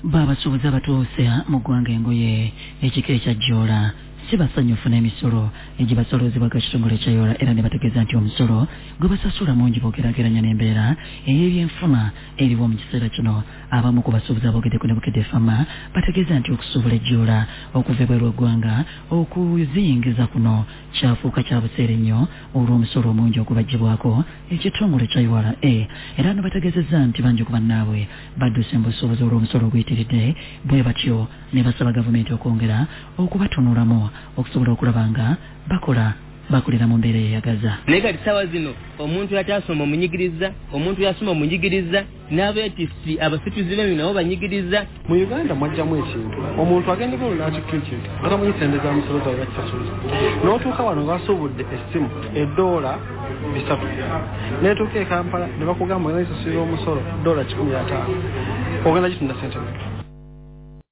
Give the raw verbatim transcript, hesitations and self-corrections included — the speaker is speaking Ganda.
Baba subuza batuuse mu ggwanga engoye ekika ekya Joola si basanyufu n'emisolo egibasolozebwa ekitongole kya Yola era ne bategeeza nti omusolo gwe basasula mungi bw'ogeraageranya n'embeera ey'ebyenfuna eriwo mu kiseera kino. Abamu ku basuubuzi aboogedeko ne Bukedde Fama bategeeza nti okusuubula ejjoola okuva ebweru eggwanga okuziyingiza kuno kyafuuka kya buseere nnyo olw'omusolo omungi ogubaggyibwako ekitongole kya Yola e era ne bategeezezza nti bangi ku bannaabwe badduse mu busuubuzi olw'omusolo oguyitiridde bwe batyo ne basaba gavumenti okwongera okubatunulamu okusobola okulaba nga bakola bakulira mu mbeera eyagaza. Naye kati ssaawa zino omuntu yakyasoma omunyigiriza, omuntu yasoma omunyigiriza, n'abeetisi abasipizi b'emirimu nabo banyigiriza. Mu Uganda mwajjamu ekintu omuntu agenda golo n'akikka ekintu batamuyisendeza musolo zawe bakisasula n'otuuka wano ng'asuubudde essimu eddoola bisatu n'etuuka e Kampala ne bakugamba nga nayisasulira omusolo ddoola kikumi ataano ogenda gitunda sente.